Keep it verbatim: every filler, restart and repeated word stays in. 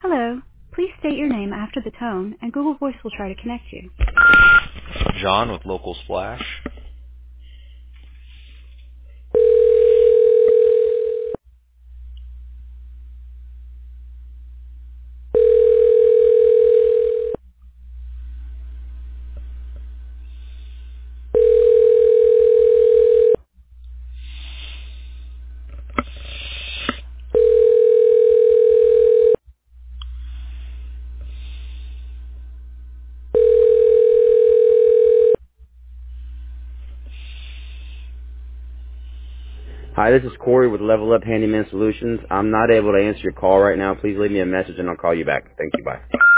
Hello. Please state your name after the tone, and Google Voice will try to connect you. John with Local Splash. Hi, this is Corey with Level Up Handyman Solutions. I'm not able to answer your call right now. Please leave me a message and I'll call you back. Thank you. Bye.